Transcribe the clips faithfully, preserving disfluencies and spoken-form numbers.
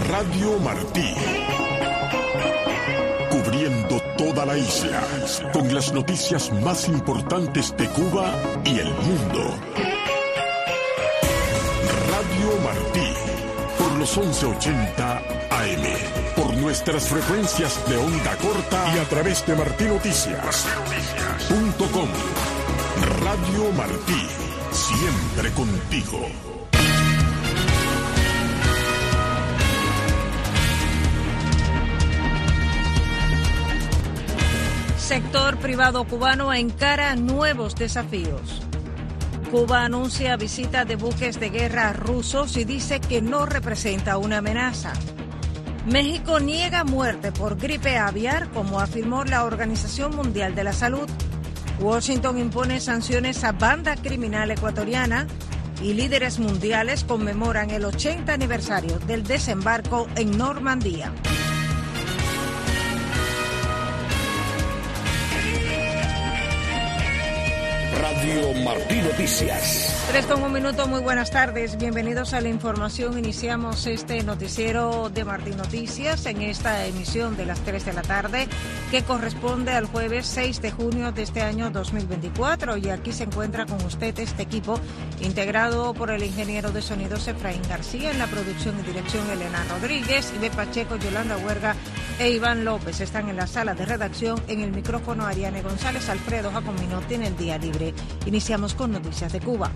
Radio Martí. Cubriendo toda la isla, con las noticias más importantes de Cuba y el mundo. Radio Martí, por los once ochenta A M, por nuestras frecuencias de onda corta y a través de martí noticias punto com. Radio Martí, siempre contigo. Sector privado cubano encara nuevos desafíos. Cuba anuncia visita de buques de guerra rusos y dice que no representa una amenaza. México niega muerte por gripe aviar, como afirmó la Organización Mundial de la Salud. Washington impone sanciones a banda criminal ecuatoriana y líderes mundiales conmemoran el ochenta aniversario del desembarco en Normandía. Radio Martí Noticias. Tres con un minuto, muy buenas tardes. Bienvenidos a la información. Iniciamos este noticiero de Martí Noticias en esta emisión de las tres de la tarde, que corresponde al jueves seis de junio de este año dos mil veinticuatro. Y aquí se encuentra con usted este equipo, integrado por el ingeniero de sonidos Efraín García, en la producción y dirección Elena Rodríguez, Ibe Pacheco, Yolanda Huerga e Iván López. Están en la sala de redacción, en el micrófono Ariane González. Alfredo Jacomino tiene el día libre. Iniciamos con noticias de Cuba.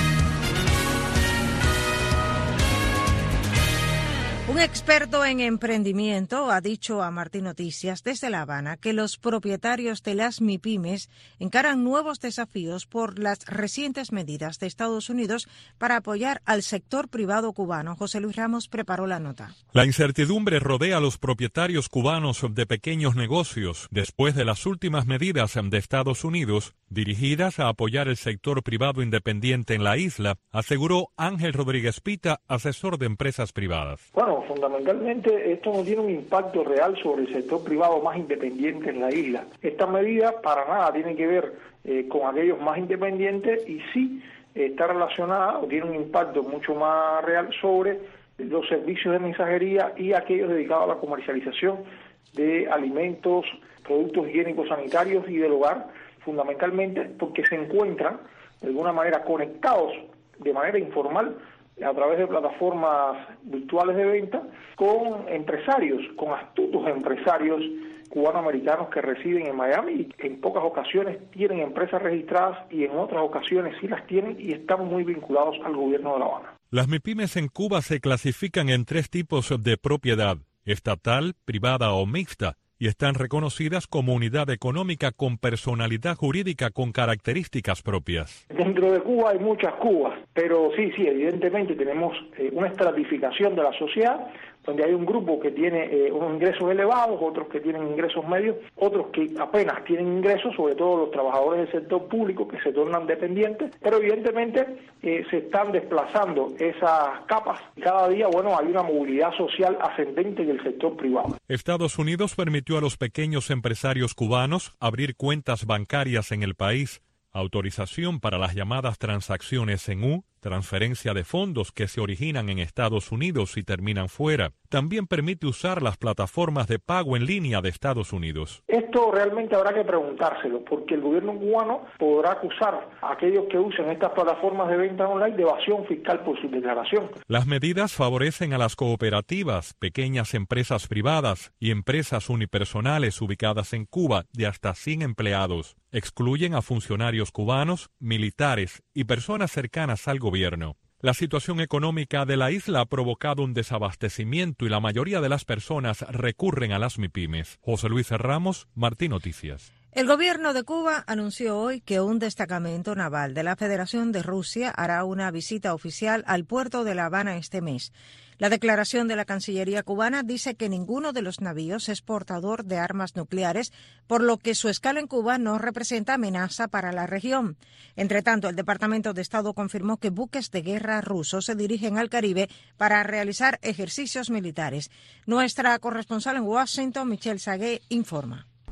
Un experto en emprendimiento ha dicho a Martí Noticias desde La Habana que los propietarios de las MIPYMES encaran nuevos desafíos por las recientes medidas de Estados Unidos para apoyar al sector privado cubano. José Luis Ramos preparó la nota. La incertidumbre rodea a los propietarios cubanos de pequeños negocios después de las últimas medidas de Estados Unidos dirigidas a apoyar el sector privado independiente en la isla, aseguró Ángel Rodríguez Pita, asesor de empresas privadas. Bueno, fundamentalmente esto no tiene un impacto real sobre el sector privado más independiente en la isla. Esta medida para nada tiene que ver eh, con aquellos más independientes y sí eh, está relacionada o tiene un impacto mucho más real sobre los servicios de mensajería y aquellos dedicados a la comercialización de alimentos, productos higiénicos sanitarios y del hogar, fundamentalmente porque se encuentran de alguna manera conectados de manera informal a través de plataformas virtuales de venta con empresarios, con astutos empresarios cubanoamericanos que residen en Miami y que en pocas ocasiones tienen empresas registradas y en otras ocasiones sí las tienen y están muy vinculados al gobierno de La Habana. Las MIPYMES en Cuba se clasifican en tres tipos de propiedad: estatal, privada o mixta, y están reconocidas como unidad económica con personalidad jurídica con características propias. Dentro de Cuba hay muchas Cubas, pero sí, sí, evidentemente tenemos eh, una estratificación de la sociedad, donde hay un grupo que tiene eh, unos ingresos elevados, otros que tienen ingresos medios, otros que apenas tienen ingresos, sobre todo los trabajadores del sector público que se tornan dependientes, pero evidentemente eh, se están desplazando esas capas y cada día, bueno, hay una movilidad social ascendente en el sector privado. Estados Unidos permitió a los pequeños empresarios cubanos abrir cuentas bancarias en el país, autorización para las llamadas transacciones en U, transferencia de fondos que se originan en Estados Unidos y terminan fuera. También permite usar las plataformas de pago en línea de Estados Unidos. Esto realmente habrá que preguntárselo, porque el gobierno cubano podrá acusar a aquellos que usen estas plataformas de venta online de evasión fiscal por su declaración. Las medidas favorecen a las cooperativas, pequeñas empresas privadas y empresas unipersonales ubicadas en Cuba de hasta cien empleados. Excluyen a funcionarios cubanos, militares y personas cercanas al gobierno. La situación económica de la isla ha provocado un desabastecimiento y la mayoría de las personas recurren a las MIPYMES. José Luis Ramos, Martí Noticias. El gobierno de Cuba anunció hoy que un destacamento naval de la Federación de Rusia hará una visita oficial al puerto de La Habana este mes. La declaración de la Cancillería cubana dice que ninguno de los navíos es portador de armas nucleares, por lo que su escala en Cuba no representa amenaza para la región. Entre tanto, el Departamento de Estado confirmó que buques de guerra rusos se dirigen al Caribe para realizar ejercicios militares. Nuestra corresponsal en Washington, Michelle Sagué, informa.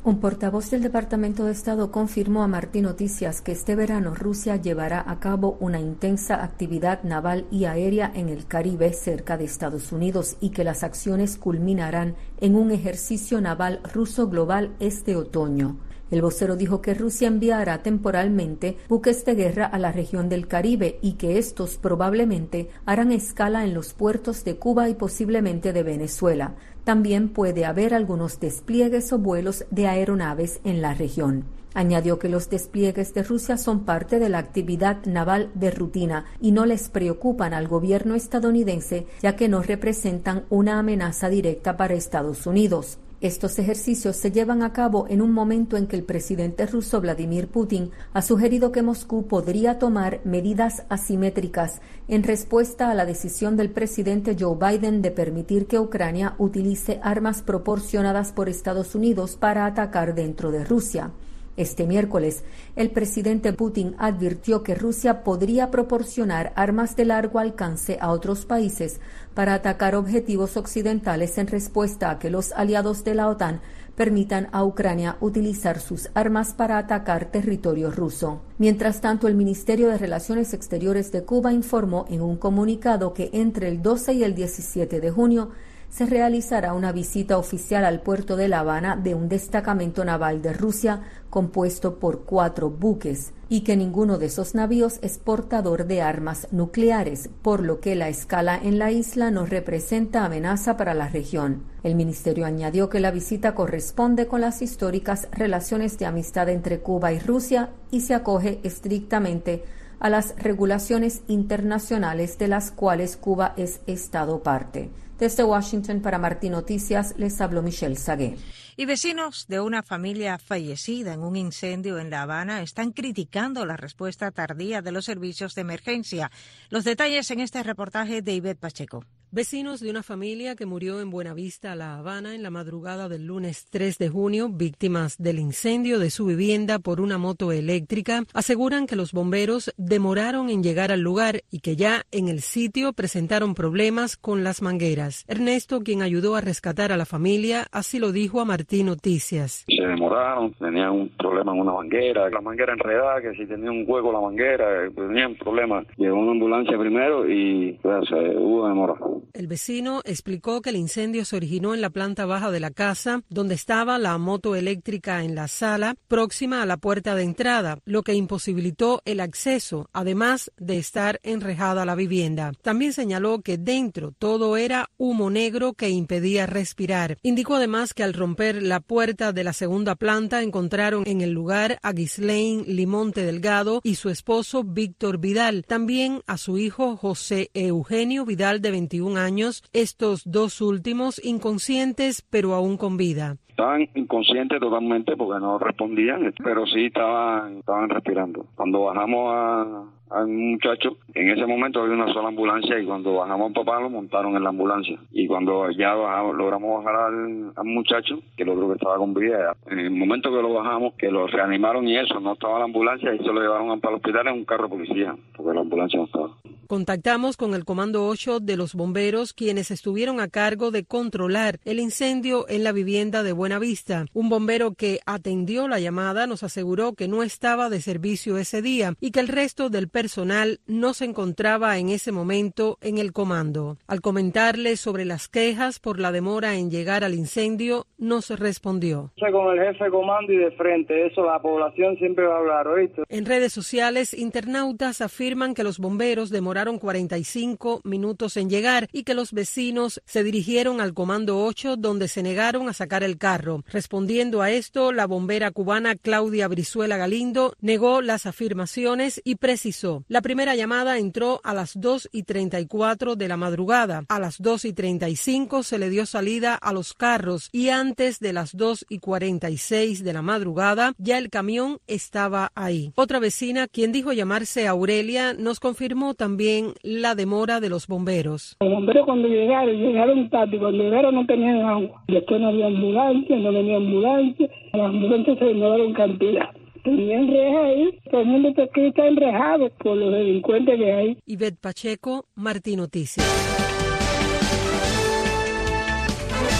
Un portavoz del Departamento de Estado confirmó a Martí Noticias que este verano Rusia llevará a cabo una intensa actividad naval y aérea en el Caribe cerca de Estados Unidos y que las acciones culminarán en un ejercicio naval ruso global este otoño. El vocero dijo que Rusia enviará temporalmente buques de guerra a la región del Caribe y que estos probablemente harán escala en los puertos de Cuba y posiblemente de Venezuela. También puede haber algunos despliegues o vuelos de aeronaves en la región. Añadió que los despliegues de Rusia son parte de la actividad naval de rutina y no les preocupan al gobierno estadounidense, ya que no representan una amenaza directa para Estados Unidos. Estos ejercicios se llevan a cabo en un momento en que el presidente ruso Vladimir Putin ha sugerido que Moscú podría tomar medidas asimétricas en respuesta a la decisión del presidente Joe Biden de permitir que Ucrania utilice armas proporcionadas por Estados Unidos para atacar dentro de Rusia. Este miércoles, el presidente Putin advirtió que Rusia podría proporcionar armas de largo alcance a otros países para atacar objetivos occidentales en respuesta a que los aliados de la OTAN permitan a Ucrania utilizar sus armas para atacar territorio ruso. Mientras tanto, el Ministerio de Relaciones Exteriores de Cuba informó en un comunicado que entre el doce y el diecisiete de junio se realizará una visita oficial al puerto de La Habana de un destacamento naval de Rusia compuesto por cuatro buques y que ninguno de esos navíos es portador de armas nucleares, por lo que la escala en la isla no representa amenaza para la región. El ministerio añadió que la visita corresponde con las históricas relaciones de amistad entre Cuba y Rusia y se acoge estrictamente a las regulaciones internacionales de las cuales Cuba es Estado parte. Desde Washington para Martí Noticias les habló Michelle Sagué. Y vecinos de una familia fallecida en un incendio en La Habana están criticando la respuesta tardía de los servicios de emergencia. Los detalles en este reportaje de Ivette Pacheco. Vecinos de una familia que murió en Buenavista, La Habana, en la madrugada del lunes tres de junio, víctimas del incendio de su vivienda por una moto eléctrica, aseguran que los bomberos demoraron en llegar al lugar y que ya en el sitio presentaron problemas con las mangueras. Ernesto, quien ayudó a rescatar a la familia, así lo dijo a Martí Noticias. Se demoraron, tenían un problema en una manguera, la manguera enredada, que si tenía un hueco la manguera, tenían problemas. Llegó una ambulancia primero y pues, hubo demora. El vecino explicó que el incendio se originó en la planta baja de la casa, donde estaba la moto eléctrica en la sala, próxima a la puerta de entrada, lo que imposibilitó el acceso, además de estar enrejada la vivienda. También señaló que dentro todo era humo negro que impedía respirar. Indicó además que al romper la puerta de la segunda planta encontraron en el lugar a Ghislaine Limonte Delgado y su esposo Víctor Vidal, también a su hijo José Eugenio Vidal de veintiún años, estos dos últimos inconscientes pero aún con vida. Estaban inconscientes totalmente porque no respondían, pero sí estaban, estaban respirando. Cuando bajamos a al muchacho, en ese momento había una sola ambulancia y cuando bajamos al papá lo montaron en la ambulancia. Y cuando ya bajamos, logramos bajar al, al muchacho, que el otro que estaba con vida, en el momento que lo bajamos, que lo reanimaron y eso, no estaba la ambulancia y se lo llevaron para el hospital en un carro de policía, porque la ambulancia no estaba. Contactamos con el Comando ocho de los bomberos, quienes estuvieron a cargo de controlar el incendio en la vivienda de Buenavista. Un bombero que atendió la llamada nos aseguró que no estaba de servicio ese día y que el resto del personal no se encontraba en ese momento en el comando. Al comentarle sobre las quejas por la demora en llegar al incendio, nos respondió. Con el jefe de comando y de frente, eso la población siempre va a hablar, ¿oíste? En redes sociales, internautas afirman que los bomberos demoraron cuarenta y cinco minutos en llegar y que los vecinos se dirigieron al Comando ocho, donde se negaron a sacar el carro. Respondiendo a esto, la bombera cubana Claudia Brizuela Galindo negó las afirmaciones y precisó: la primera llamada entró a las dos y treinta y cuatro de la madrugada. A las dos y treinta y cinco se le dio salida a los carros y antes de las dos y cuarenta y seis de la madrugada ya el camión estaba ahí. Otra vecina, quien dijo llamarse Aurelia, nos confirmó también la demora de los bomberos. Los bomberos cuando llegaron, llegaron tarde, cuando llegaron no tenían agua. Después no había ambulancia, no venía ambulancia, las ambulancias se demoraron cantidad. Tenían rejas ahí, todo el mundo está enrejado por los delincuentes que hay. Ivette Pacheco, Martí Noticias.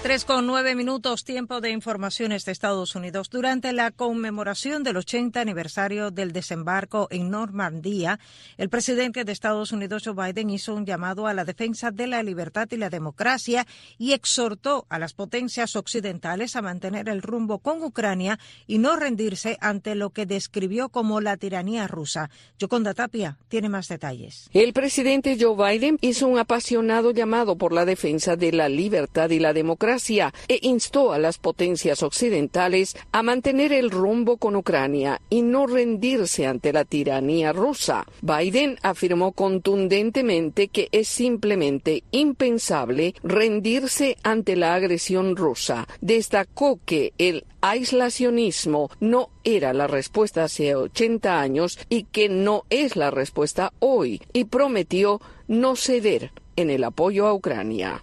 Tres con nueve minutos, tiempo de informaciones de Estados Unidos. Durante la conmemoración del ochenta aniversario del desembarco en Normandía, el presidente de Estados Unidos, Joe Biden, hizo un llamado a la defensa de la libertad y la democracia y exhortó a las potencias occidentales a mantener el rumbo con Ucrania y no rendirse ante lo que describió como la tiranía rusa. Yoconda Tapia tiene más detalles. El presidente Joe Biden hizo un apasionado llamado por la defensa de la libertad y la democracia e instó a las potencias occidentales a mantener el rumbo con Ucrania y no rendirse ante la tiranía rusa. Biden afirmó contundentemente que es simplemente impensable rendirse ante la agresión rusa. Destacó que el aislacionismo no era la respuesta hace ochenta años y que no es la respuesta hoy, y prometió no ceder en el apoyo a Ucrania.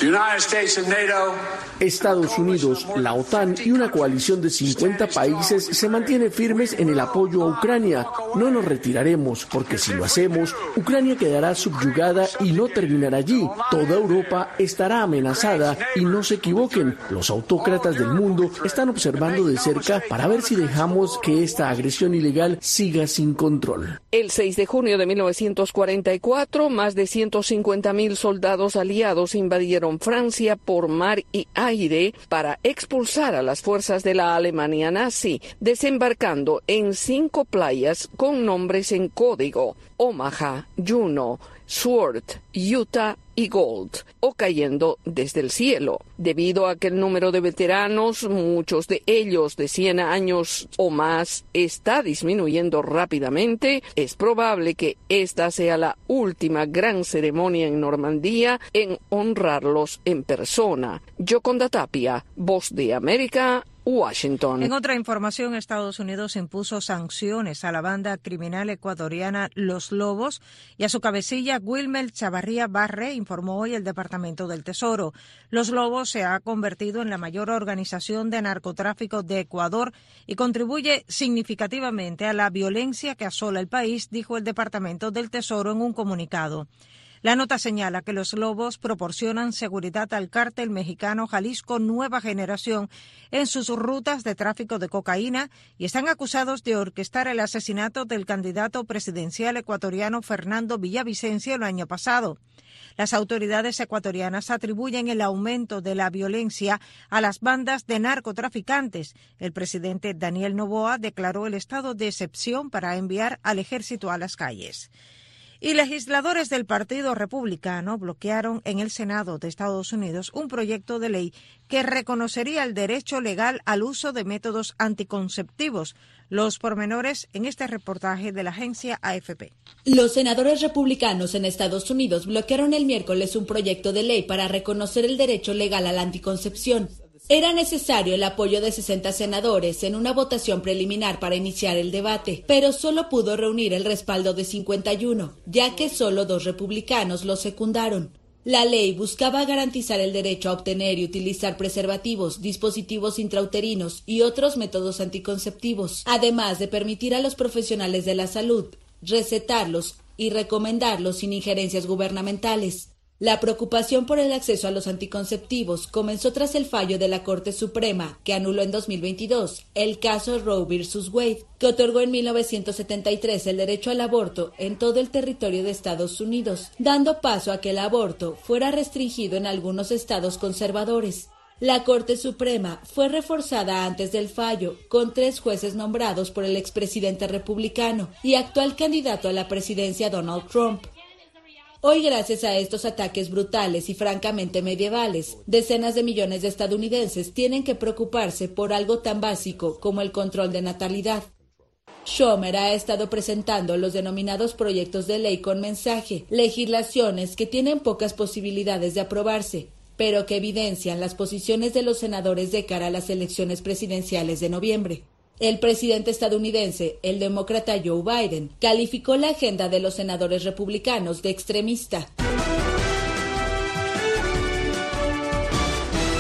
Estados Unidos, la OTAN y una coalición de cincuenta países se mantienen firmes en el apoyo a Ucrania. No nos retiraremos, porque si lo hacemos, Ucrania quedará subyugada y no terminará allí. Toda Europa estará amenazada y no se equivoquen. Los autócratas del mundo están observando de cerca para ver si dejamos que esta agresión ilegal siga sin control. El seis de junio de mil novecientos cuarenta y cuatro, más de ciento cincuenta mil soldados aliados invadieron Francia por mar y aire para expulsar a las fuerzas de la Alemania nazi, desembarcando en cinco playas con nombres en código: Omaha, Juno, Sword, Utah y Gold, o cayendo desde el cielo. Debido a que el número de veteranos, muchos de ellos de cien años o más, está disminuyendo rápidamente, es probable que esta sea la última gran ceremonia en Normandía en honrarlos en persona. Yoconda Tapia, Voz de América, Washington. En otra información, Estados Unidos impuso sanciones a la banda criminal ecuatoriana Los Lobos y a su cabecilla Wilmer Chavarría Barre, informó hoy el Departamento del Tesoro. Los Lobos se ha convertido en la mayor organización de narcotráfico de Ecuador y contribuye significativamente a la violencia que asola el país, dijo el Departamento del Tesoro en un comunicado. La nota señala que los Lobos proporcionan seguridad al cártel mexicano Jalisco Nueva Generación en sus rutas de tráfico de cocaína y están acusados de orquestar el asesinato del candidato presidencial ecuatoriano Fernando Villavicencio el año pasado. Las autoridades ecuatorianas atribuyen el aumento de la violencia a las bandas de narcotraficantes. El presidente Daniel Noboa declaró el estado de excepción para enviar al ejército a las calles. Y legisladores del Partido Republicano bloquearon en el Senado de Estados Unidos un proyecto de ley que reconocería el derecho legal al uso de métodos anticonceptivos. Los pormenores en este reportaje de la agencia A F P. Los senadores republicanos en Estados Unidos bloquearon el miércoles un proyecto de ley para reconocer el derecho legal a la anticoncepción. Era necesario el apoyo de sesenta senadores en una votación preliminar para iniciar el debate, pero solo pudo reunir el respaldo de cincuenta y uno, ya que solo dos republicanos lo secundaron. La ley buscaba garantizar el derecho a obtener y utilizar preservativos, dispositivos intrauterinos y otros métodos anticonceptivos, además de permitir a los profesionales de la salud recetarlos y recomendarlos sin injerencias gubernamentales. La preocupación por el acceso a los anticonceptivos comenzó tras el fallo de la Corte Suprema, que anuló en dos mil veintidós el caso Roe versus Wade, que otorgó en mil novecientos setenta y tres el derecho al aborto en todo el territorio de Estados Unidos, dando paso a que el aborto fuera restringido en algunos estados conservadores. La Corte Suprema fue reforzada antes del fallo, con tres jueces nombrados por el expresidente republicano y actual candidato a la presidencia Donald Trump. Hoy, gracias a estos ataques brutales y francamente medievales, decenas de millones de estadounidenses tienen que preocuparse por algo tan básico como el control de natalidad. Schumer ha estado presentando los denominados proyectos de ley con mensaje, legislaciones que tienen pocas posibilidades de aprobarse, pero que evidencian las posiciones de los senadores de cara a las elecciones presidenciales de noviembre. El presidente estadounidense, el demócrata Joe Biden, calificó la agenda de los senadores republicanos de extremista.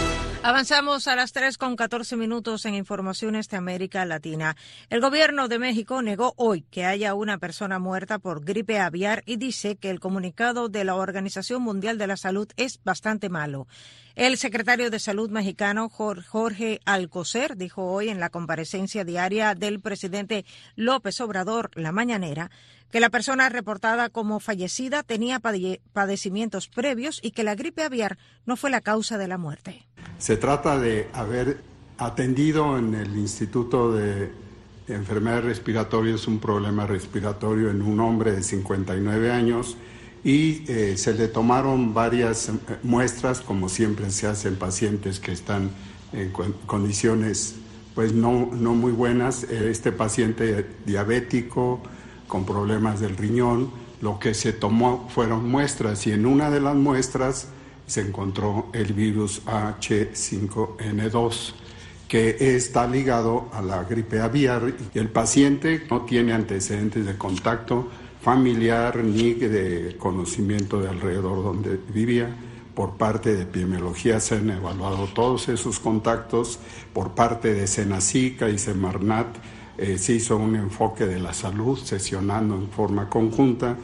Avanzamos a las tres con catorce minutos en informaciones de América Latina. El gobierno de México negó hoy que haya una persona muerta por gripe aviar y dice que el comunicado de la Organización Mundial de la Salud es bastante malo. El secretario de Salud mexicano Jorge Alcocer dijo hoy en la comparecencia diaria del presidente López Obrador, La Mañanera, que la persona reportada como fallecida tenía padecimientos previos y que la gripe aviar no fue la causa de la muerte. Se trata de haber atendido en el Instituto de Enfermedades Respiratorias un problema respiratorio en un hombre de cincuenta y nueve años y eh, se le tomaron varias muestras, como siempre se hace en pacientes que están en condiciones pues no, no muy buenas. Este paciente diabético con problemas del riñón, lo que se tomó fueron muestras y en una de las muestras se encontró el virus H cinco N dos, que está ligado a la gripe aviar. El paciente no tiene antecedentes de contacto familiar ni de conocimiento de alrededor donde vivía. Por parte de epidemiología se han evaluado todos esos contactos. Por parte de Senacica y Semarnat eh, se hizo un enfoque de la salud, sesionando en forma conjunta,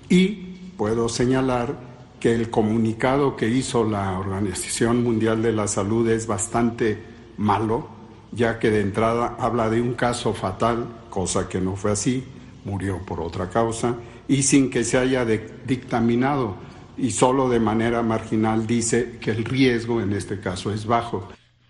y puedo señalar que el comunicado que hizo la Organización Mundial de la Salud es bastante malo, ya que de entrada habla de un caso fatal, cosa que no fue así, murió por otra causa, y sin que se haya de, dictaminado, y solo de manera marginal dice que el riesgo en este caso es bajo.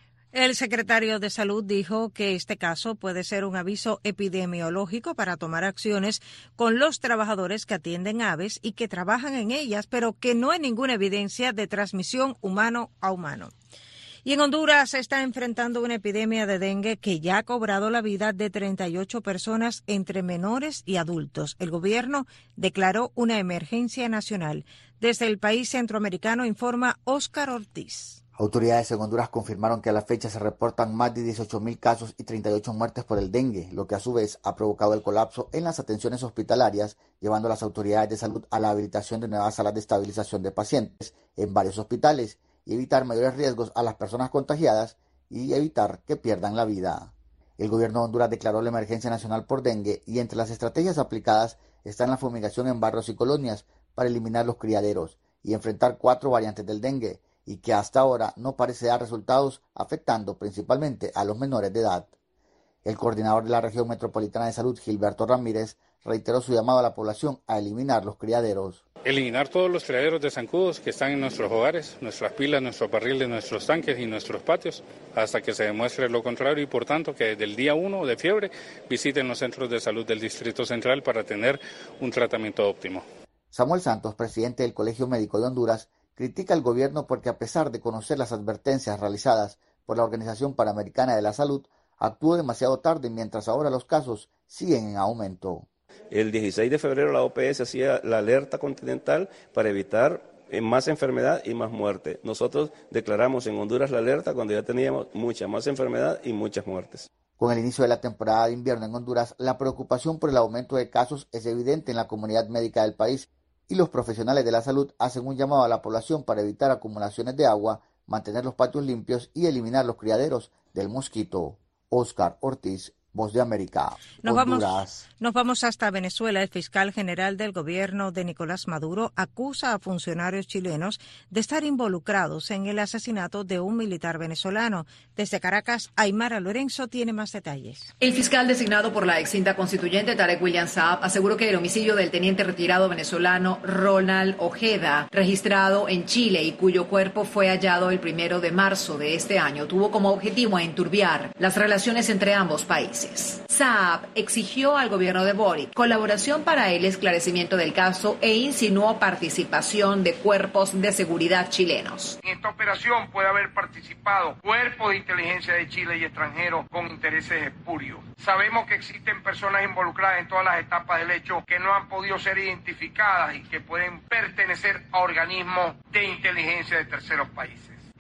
El secretario de Salud dijo que este caso puede ser un aviso epidemiológico para tomar acciones con los trabajadores que atienden aves y que trabajan en ellas, pero que no hay ninguna evidencia de transmisión humano a humano. Y en Honduras se está enfrentando una epidemia de dengue que ya ha cobrado la vida de treinta y ocho personas entre menores y adultos. El gobierno declaró una emergencia nacional. Desde el país centroamericano informa Óscar Ortiz. Autoridades en Honduras confirmaron que a la fecha se reportan más de dieciocho mil casos y treinta y ocho muertes por el dengue, lo que a su vez ha provocado el colapso en las atenciones hospitalarias, llevando a las autoridades de salud a la habilitación de nuevas salas de estabilización de pacientes en varios hospitales y evitar mayores riesgos a las personas contagiadas y evitar que pierdan la vida. El gobierno de Honduras declaró la emergencia nacional por dengue y entre las estrategias aplicadas están la fumigación en barrios y colonias para eliminar los criaderos y enfrentar cuatro variantes del dengue, y que hasta ahora no parece dar resultados, afectando principalmente a los menores de edad. El coordinador de la región metropolitana de salud, Gilberto Ramírez, reiteró su llamado a la población a eliminar los criaderos. Eliminar todos los criaderos de zancudos que están en nuestros hogares, nuestras pilas, nuestros barriles, nuestros tanques y nuestros patios, hasta que se demuestre lo contrario y por tanto que desde el día uno de fiebre visiten los centros de salud del Distrito Central para tener un tratamiento óptimo. Samuel Santos, presidente del Colegio Médico de Honduras, critica al gobierno porque a pesar de conocer las advertencias realizadas por la Organización Panamericana de la Salud, actuó demasiado tarde mientras ahora los casos siguen en aumento. El dieciséis de febrero la O P S hacía la alerta continental para evitar más enfermedad y más muerte. Nosotros declaramos en Honduras la alerta cuando ya teníamos mucha más enfermedad y muchas muertes. Con el inicio de la temporada de invierno en Honduras, la preocupación por el aumento de casos es evidente en la comunidad médica del país, y los profesionales de la salud hacen un llamado a la población para evitar acumulaciones de agua, mantener los patios limpios y eliminar los criaderos del mosquito. Óscar Ortiz, Voz de América, nos Honduras. Vamos, nos vamos hasta Venezuela. El fiscal general del gobierno de Nicolás Maduro acusa a funcionarios chilenos de estar involucrados en el asesinato de un militar venezolano. Desde Caracas, Aymara Lorenzo tiene más detalles. El fiscal designado por la extinta constituyente Tarek William Saab aseguró que el homicidio del teniente retirado venezolano Ronald Ojeda, registrado en Chile y cuyo cuerpo fue hallado el primero de marzo de este año, tuvo como objetivo enturbiar las relaciones entre ambos países. Saab exigió al gobierno de Boric colaboración para el esclarecimiento del caso e insinuó participación de cuerpos de seguridad chilenos. En esta operación puede haber participado cuerpos de inteligencia de Chile y extranjeros con intereses espurios. Sabemos que existen personas involucradas en todas las etapas del hecho que no han podido ser identificadas y que pueden pertenecer a organismos de inteligencia de terceros países.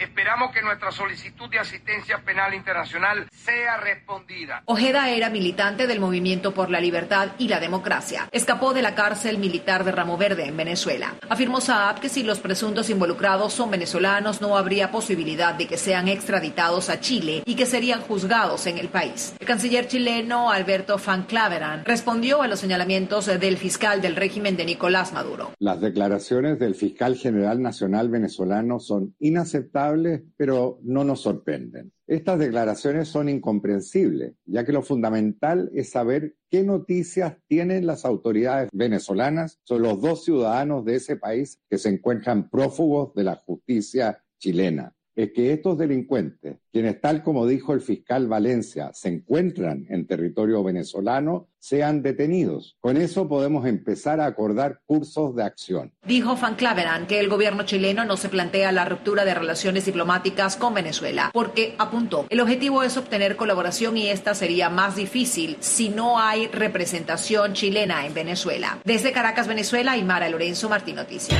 Esperamos que nuestra solicitud de asistencia penal internacional sea respondida. Ojeda era militante del Movimiento por la Libertad y la Democracia. Escapó de la cárcel militar de Ramo Verde en Venezuela. Afirmó Saab que si los presuntos involucrados son venezolanos no habría posibilidad de que sean extraditados a Chile y que serían juzgados en el país. El canciller chileno Alberto Van Claveren respondió a los señalamientos del fiscal del régimen de Nicolás Maduro. Las declaraciones del fiscal general nacional venezolano son inaceptables, pero no nos sorprenden. Estas declaraciones son incomprensibles, ya que lo fundamental es saber qué noticias tienen las autoridades venezolanas sobre los dos ciudadanos de ese país que se encuentran prófugos de la justicia chilena. Es que estos delincuentes, quienes tal como dijo el fiscal Valencia, se encuentran en territorio venezolano, sean detenidos. Con eso podemos empezar a acordar cursos de acción. Dijo Van Claveren que el gobierno chileno no se plantea la ruptura de relaciones diplomáticas con Venezuela, porque, apuntó, el objetivo es obtener colaboración y esta sería más difícil si no hay representación chilena en Venezuela. Desde Caracas, Venezuela, Aymara Lorenzo, Martín Noticias.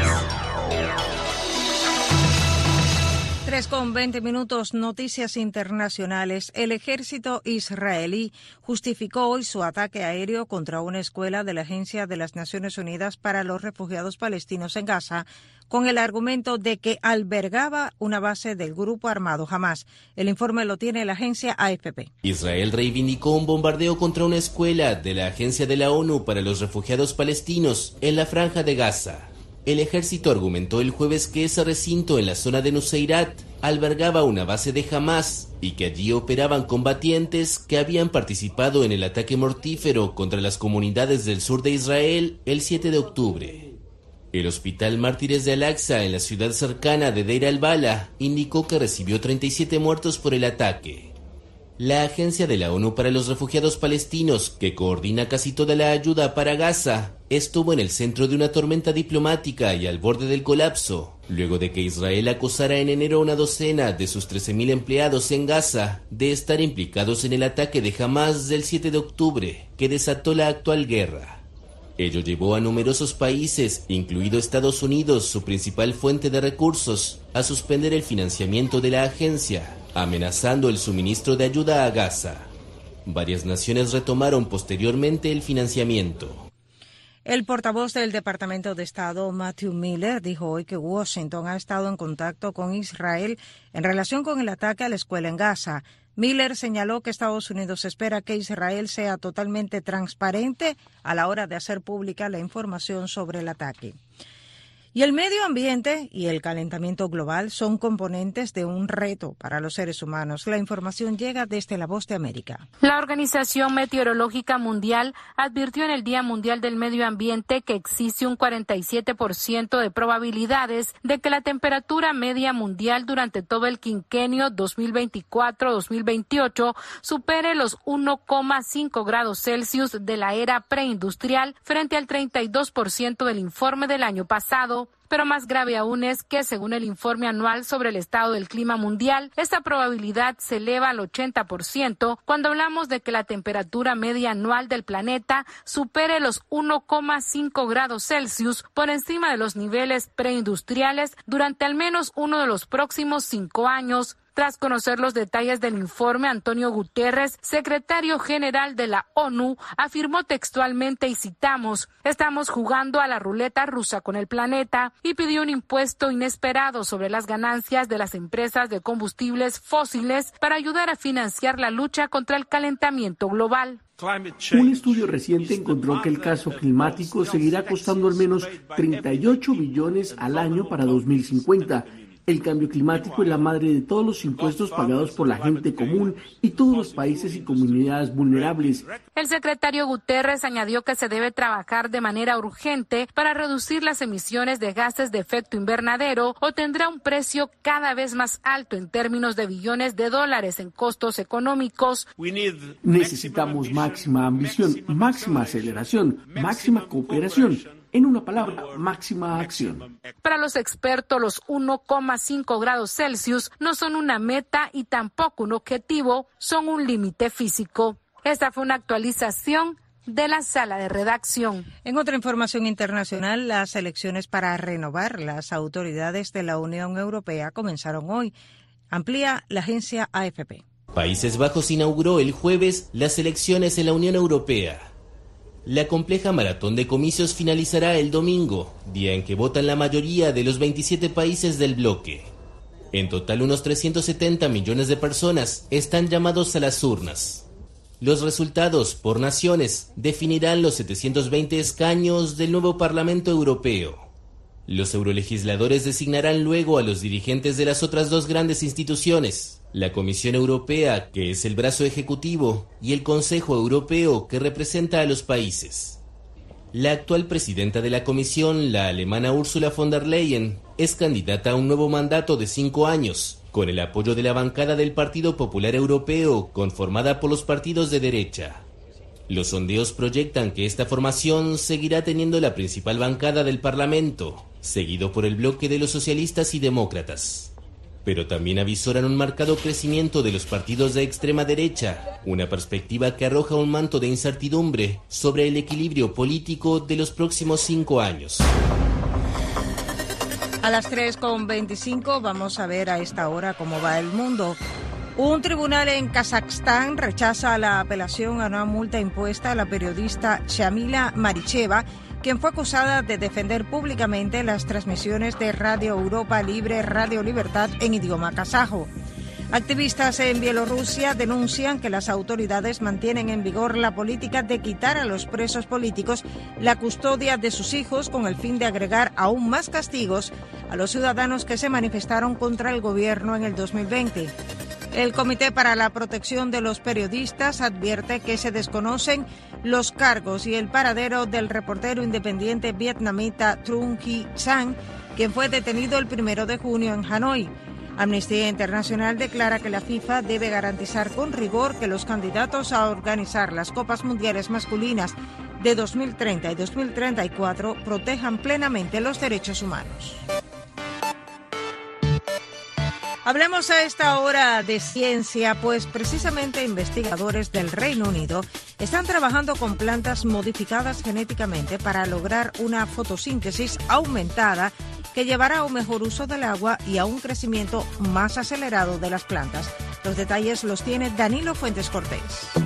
tres con veinte minutos, noticias internacionales. El ejército israelí justificó hoy su ataque aéreo contra una escuela de la Agencia de las Naciones Unidas para los Refugiados Palestinos en Gaza, con el argumento de que albergaba una base del grupo armado Hamás. El informe lo tiene la agencia A F P. Israel reivindicó un bombardeo contra una escuela de la Agencia de la ONU para los Refugiados Palestinos en la Franja de Gaza. El ejército argumentó el jueves que ese recinto en la zona de Nuseirat albergaba una base de Hamás y que allí operaban combatientes que habían participado en el ataque mortífero contra las comunidades del sur de Israel el siete de octubre. El Hospital Mártires de Al-Aqsa en la ciudad cercana de Deir al-Balah indicó que recibió treinta y siete muertos por el ataque. La Agencia de la ONU para los Refugiados Palestinos, que coordina casi toda la ayuda para Gaza, estuvo en el centro de una tormenta diplomática y al borde del colapso, luego de que Israel acusara en enero a una docena de sus trece mil empleados en Gaza de estar implicados en el ataque de Hamás del siete de octubre, que desató la actual guerra. Ello llevó a numerosos países, incluido Estados Unidos, su principal fuente de recursos, a suspender el financiamiento de la agencia, amenazando el suministro de ayuda a Gaza. Varias naciones retomaron posteriormente el financiamiento. El portavoz del Departamento de Estado, Matthew Miller, dijo hoy que Washington ha estado en contacto con Israel en relación con el ataque a la escuela en Gaza. Miller señaló que Estados Unidos espera que Israel sea totalmente transparente a la hora de hacer pública la información sobre el ataque. Y el medio ambiente y el calentamiento global son componentes de un reto para los seres humanos. La información llega desde La Voz de América. La Organización Meteorológica Mundial advirtió en el Día Mundial del Medio Ambiente que existe un cuarenta y siete por ciento de probabilidades de que la temperatura media mundial durante todo el quinquenio dos mil veinticuatro a dos mil veintiocho supere los uno coma cinco grados Celsius de la era preindustrial frente al treinta y dos por ciento del informe del año pasado. Pero más grave aún es que, según el informe anual sobre el estado del clima mundial, esta probabilidad se eleva al ochenta por ciento cuando hablamos de que la temperatura media anual del planeta supere los uno coma cinco grados Celsius por encima de los niveles preindustriales durante al menos uno de los próximos cinco años. Tras conocer los detalles del informe, Antonio Guterres, secretario general de la ONU, afirmó textualmente, y citamos, «Estamos jugando a la ruleta rusa con el planeta», y pidió un impuesto inesperado sobre las ganancias de las empresas de combustibles fósiles para ayudar a financiar la lucha contra el calentamiento global. Un estudio reciente encontró que el caso climático seguirá costando al menos treinta y ocho billones al año para dos mil cincuenta. El cambio climático es la madre de todos los impuestos pagados por la gente común y todos los países y comunidades vulnerables. El secretario Guterres añadió que se debe trabajar de manera urgente para reducir las emisiones de gases de efecto invernadero o tendrá un precio cada vez más alto en términos de billones de dólares en costos económicos. Necesitamos máxima ambición, máxima aceleración, máxima cooperación. En una palabra, máxima acción. Para los expertos, los uno coma cinco grados Celsius no son una meta y tampoco un objetivo, son un límite físico. Esta fue una actualización de la sala de redacción. En otra información internacional, las elecciones para renovar las autoridades de la Unión Europea comenzaron hoy. Amplía la agencia A F P. Países Bajos inauguró el jueves las elecciones en la Unión Europea. La compleja maratón de comicios finalizará el domingo, día en que votan la mayoría de los veintisiete países del bloque. En total, unos trescientos setenta millones de personas están llamados a las urnas. Los resultados por naciones definirán los setecientos veinte escaños del nuevo Parlamento Europeo. Los eurolegisladores designarán luego a los dirigentes de las otras dos grandes instituciones, la Comisión Europea, que es el brazo ejecutivo, y el Consejo Europeo, que representa a los países. La actual presidenta de la Comisión, la alemana Ursula von der Leyen, es candidata a un nuevo mandato de cinco años, con el apoyo de la bancada del Partido Popular Europeo, conformada por los partidos de derecha. Los sondeos proyectan que esta formación seguirá teniendo la principal bancada del Parlamento, seguido por el bloque de los socialistas y demócratas. Pero también avisoran un marcado crecimiento de los partidos de extrema derecha, una perspectiva que arroja un manto de incertidumbre sobre el equilibrio político de los próximos cinco años. A las tres con veinticinco vamos a ver a esta hora cómo va el mundo. Un tribunal en Kazajstán rechaza la apelación a una multa impuesta a la periodista Shamila Maricheva, quien fue acusada de defender públicamente las transmisiones de Radio Europa Libre, Radio Libertad en idioma kazajo. Activistas en Bielorrusia denuncian que las autoridades mantienen en vigor la política de quitar a los presos políticos la custodia de sus hijos con el fin de agregar aún más castigos a los ciudadanos que se manifestaron contra el gobierno en el dos mil veinte. El Comité para la Protección de los Periodistas advierte que se desconocen los cargos y el paradero del reportero independiente vietnamita Trung Hy Sang, quien fue detenido el primero de junio en Hanoi. Amnistía Internacional declara que la FIFA debe garantizar con rigor que los candidatos a organizar las Copas Mundiales Masculinas de dos mil treinta y dos mil treinta y cuatro protejan plenamente los derechos humanos. Hablemos a esta hora de ciencia, pues precisamente investigadores del Reino Unido están trabajando con plantas modificadas genéticamente para lograr una fotosíntesis aumentada que llevará a un mejor uso del agua y a un crecimiento más acelerado de las plantas. Los detalles los tiene Danilo Fuentes Cortés.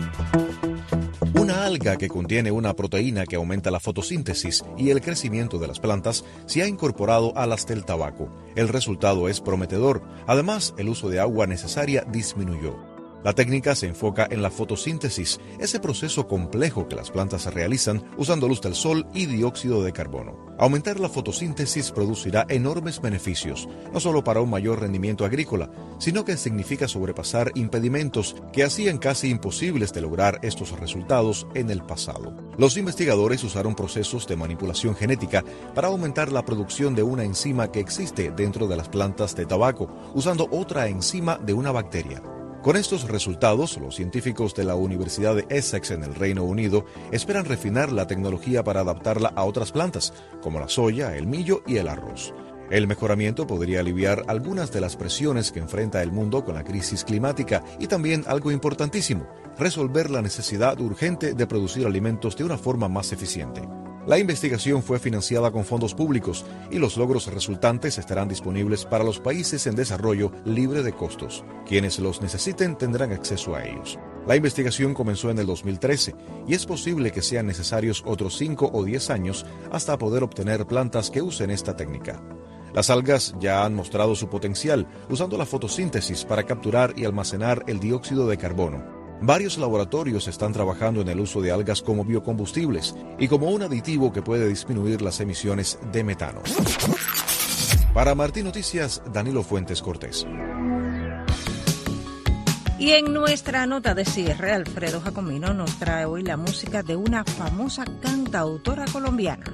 Una alga que contiene una proteína que aumenta la fotosíntesis y el crecimiento de las plantas se ha incorporado a las del tabaco. El resultado es prometedor. Además, el uso de agua necesaria disminuyó. La técnica se enfoca en la fotosíntesis, ese proceso complejo que las plantas realizan usando luz del sol y dióxido de carbono. Aumentar la fotosíntesis producirá enormes beneficios, no solo para un mayor rendimiento agrícola, sino que significa sobrepasar impedimentos que hacían casi imposibles de lograr estos resultados en el pasado. Los investigadores usaron procesos de manipulación genética para aumentar la producción de una enzima que existe dentro de las plantas de tabaco, usando otra enzima de una bacteria. Con estos resultados, los científicos de la Universidad de Essex en el Reino Unido esperan refinar la tecnología para adaptarla a otras plantas, como la soya, el millo y el arroz. El mejoramiento podría aliviar algunas de las presiones que enfrenta el mundo con la crisis climática y también algo importantísimo, resolver la necesidad urgente de producir alimentos de una forma más eficiente. La investigación fue financiada con fondos públicos y los logros resultantes estarán disponibles para los países en desarrollo libre de costos. Quienes los necesiten tendrán acceso a ellos. La investigación comenzó en el dos mil trece y es posible que sean necesarios otros cinco o diez años hasta poder obtener plantas que usen esta técnica. Las algas ya han mostrado su potencial usando la fotosíntesis para capturar y almacenar el dióxido de carbono. Varios laboratorios están trabajando en el uso de algas como biocombustibles y como un aditivo que puede disminuir las emisiones de metano. Para Martín Noticias, Danilo Fuentes Cortés. Y en nuestra nota de cierre, Alfredo Jacomino nos trae hoy la música de una famosa cantautora colombiana.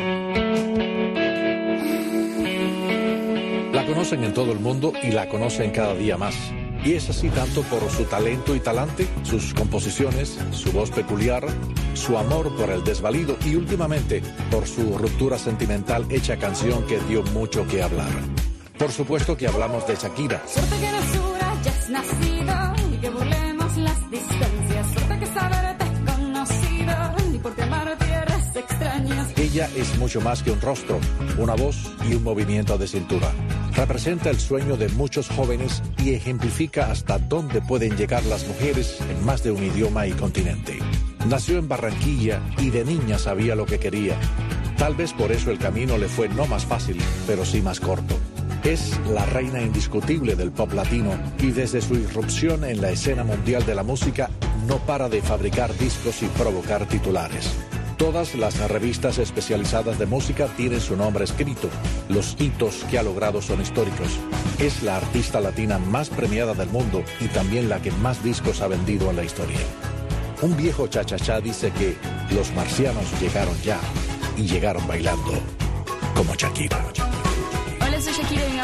La conocen en todo el mundo y la conocen cada día más. Y es así tanto por su talento y talante, sus composiciones, su voz peculiar, su amor por el desvalido y últimamente por su ruptura sentimental hecha canción que dio mucho que hablar. Por supuesto que hablamos de Shakira. Suerte que nos hayas nacido y que volemos las distancias. Suerte que saberte conocido y Ella es mucho más que un rostro, una voz y un movimiento de cintura. Representa el sueño de muchos jóvenes y ejemplifica hasta dónde pueden llegar las mujeres en más de un idioma y continente. Nació en Barranquilla y de niña sabía lo que quería. Tal vez por eso el camino le fue no más fácil, pero sí más corto. Es la reina indiscutible del pop latino y desde su irrupción en la escena mundial de la música no para de fabricar discos y provocar titulares. Todas las revistas especializadas de música tienen su nombre escrito. Los hitos que ha logrado son históricos. Es la artista latina más premiada del mundo y también la que más discos ha vendido en la historia. Un viejo chachachá dice que los marcianos llegaron ya y llegaron bailando como Shakira. Hola, soy Shakira.